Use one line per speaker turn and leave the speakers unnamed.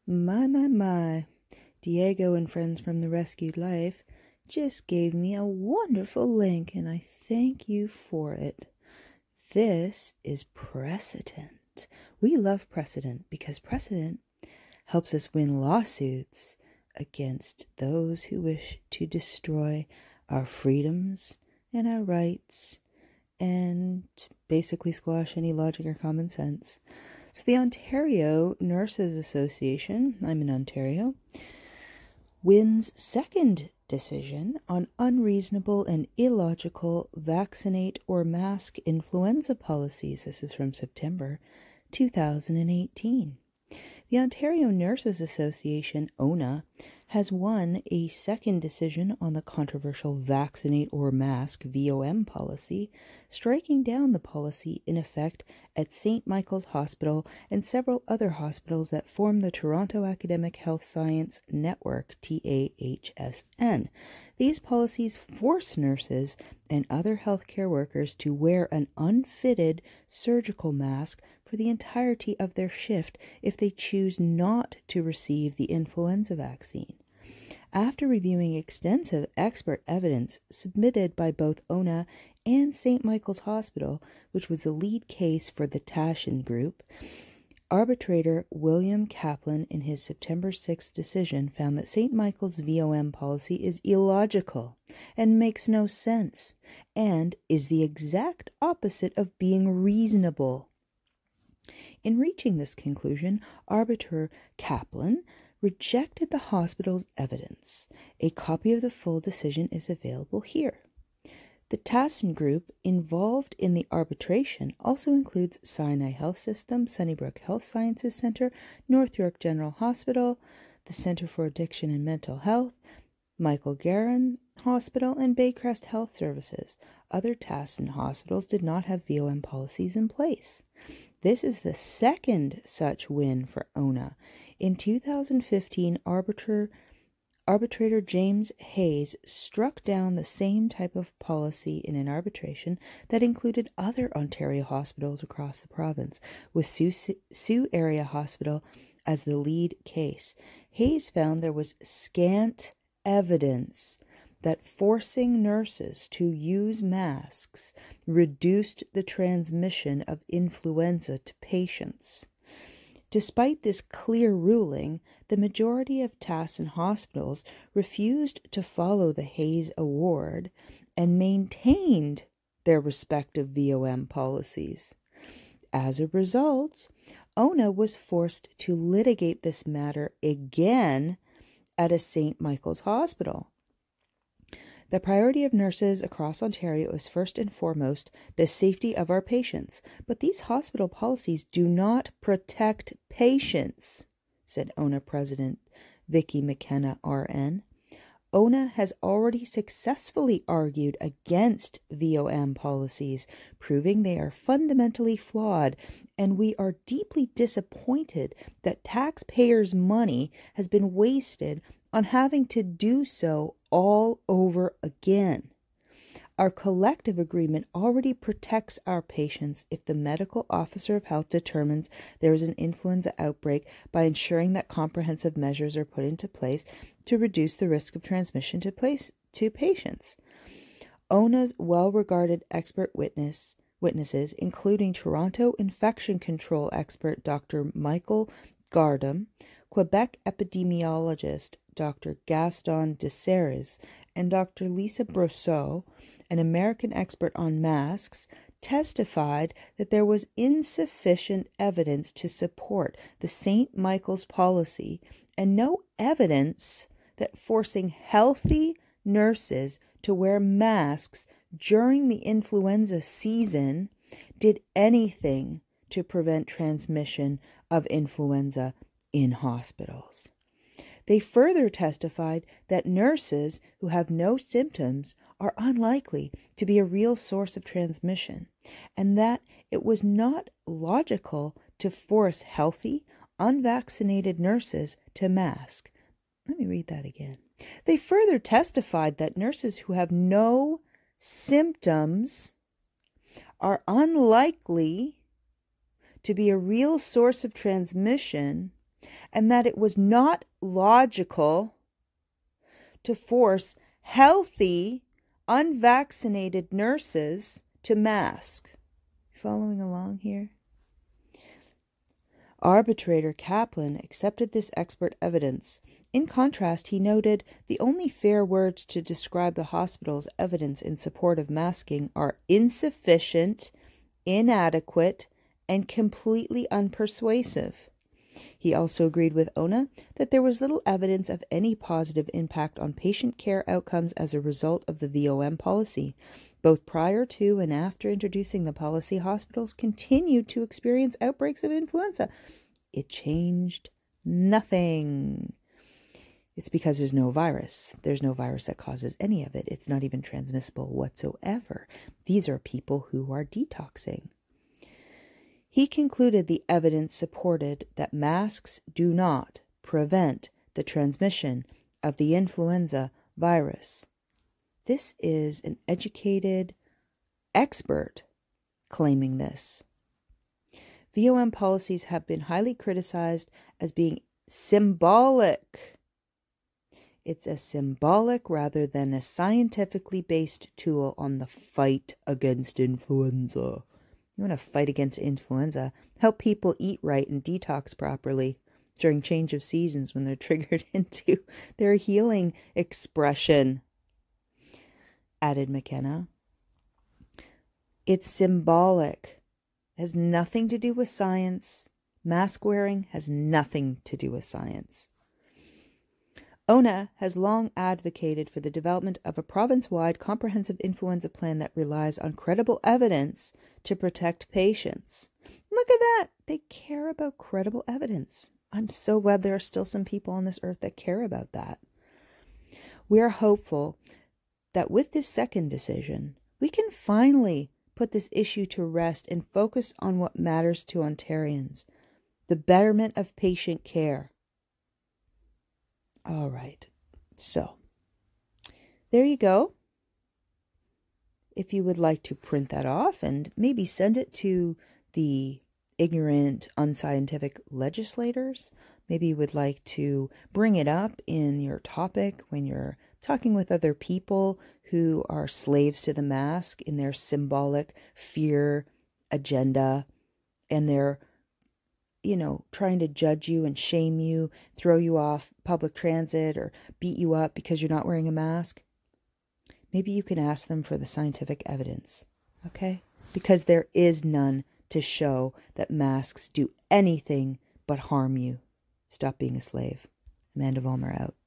My. Diego and friends from the Rescued Life just gave me a wonderful link, and I thank you for it. This is precedent. We love precedent because precedent helps us win lawsuits against those who wish to destroy our freedoms and our rights and basically squash any logic or common sense. So the Ontario Nurses Association, I'm in Ontario, wins second decision on unreasonable and illogical vaccinate or mask influenza policies. This is from September 2018. The Ontario Nurses Association, ONA, has won a second decision on the controversial vaccinate or mask VOM policy, striking down the policy in effect at St. Michael's Hospital and several other hospitals that form the Toronto Academic Health Science Network, TAHSN. These policies force nurses and other healthcare workers to wear an unfitted surgical mask for the entirety of their shift if they choose not to receive the influenza vaccine. After reviewing extensive expert evidence submitted by both ONA and St. Michael's Hospital, which was the lead case for the Tashin Group, arbitrator William Kaplan, in his September 6th decision, found that St. Michael's VOM policy is illogical and makes no sense, and is the exact opposite of being reasonable. In reaching this conclusion, Arbiter Kaplan rejected the hospital's evidence. A copy of the full decision is available here. The Tassin Group involved in the arbitration also includes Sinai Health System, Sunnybrook Health Sciences Center, North York General Hospital, the Center for Addiction and Mental Health, Michael Garron Hospital, and Baycrest Health Services. Other Tassin hospitals did not have VOM policies in place. This is the second such win for ONA. In 2015, arbitrator James Hayes struck down the same type of policy in an arbitration that included other Ontario hospitals across the province, with Sioux Area Hospital as the lead case. Hayes found there was scant evidence that forcing nurses to use masks reduced the transmission of influenza to patients. Despite this clear ruling, the majority of Tassin hospitals refused to follow the Hayes Award and maintained their respective VOM policies. As a result, ONA was forced to litigate this matter again at a St. Michael's Hospital. The priority of nurses across Ontario is first and foremost the safety of our patients, but these hospital policies do not protect patients, said ONA President Vicky McKenna, RN. ONA has already successfully argued against VOM policies, proving they are fundamentally flawed, and we are deeply disappointed that taxpayers' money has been wasted on having to do so all over again. Our collective agreement already protects our patients if the medical officer of health determines there is an influenza outbreak by ensuring that comprehensive measures are put into place to reduce the risk of transmission to patients. ONA's well-regarded expert witnesses, including Toronto infection control expert Dr. Michael Gardam, Quebec epidemiologist Dr. Gaston Desserres, and Dr. Lisa Brosseau, an American expert on masks, testified that there was insufficient evidence to support the St. Michael's policy and no evidence that forcing healthy nurses to wear masks during the influenza season did anything to prevent transmission of influenza in hospitals. They further testified that nurses who have no symptoms are unlikely to be a real source of transmission, and that it was not logical to force healthy, unvaccinated nurses to mask. Let me read that again. They further testified that nurses who have no symptoms are unlikely to be a real source of transmission, and that it was not logical to force healthy, unvaccinated nurses to mask. Following along here? Arbitrator Kaplan accepted this expert evidence. In contrast, he noted the only fair words to describe the hospital's evidence in support of masking are insufficient, inadequate, and completely unpersuasive. He also agreed with Ona that there was little evidence of any positive impact on patient care outcomes as a result of the VOM policy. Both prior to and after introducing the policy, hospitals continued to experience outbreaks of influenza. It changed nothing. It's because there's no virus. There's no virus that causes any of it. It's not even transmissible whatsoever. These are people who are detoxing. He concluded the evidence supported that masks do not prevent the transmission of the influenza virus. This is an educated expert claiming this. VOM policies have been highly criticized as being symbolic. It's a symbolic rather than a scientifically based tool on the fight against influenza. You want to fight against influenza, help people eat right and detox properly during change of seasons when they're triggered into their healing expression, added McKenna. It's symbolic. It has nothing to do with science. Mask wearing has nothing to do with science. Ona has long advocated for the development of a province-wide comprehensive influenza plan that relies on credible evidence to protect patients. Look at that. They care about credible evidence. I'm so glad there are still some people on this earth that care about that. We are hopeful that with this second decision, we can finally put this issue to rest and focus on what matters to Ontarians, the betterment of patient care. All right, so there you go. If you would like to print that off and maybe send it to the ignorant, unscientific legislators, maybe you would like to bring it up in your topic when you're talking with other people who are slaves to the mask in their symbolic fear agenda, and they're trying to judge you and shame you, throw you off public transit or beat you up because you're not wearing a mask. Maybe you can ask them for the scientific evidence, okay? Because there is none to show that masks do anything but harm you. Stop being a slave. Amanda Vollmer out.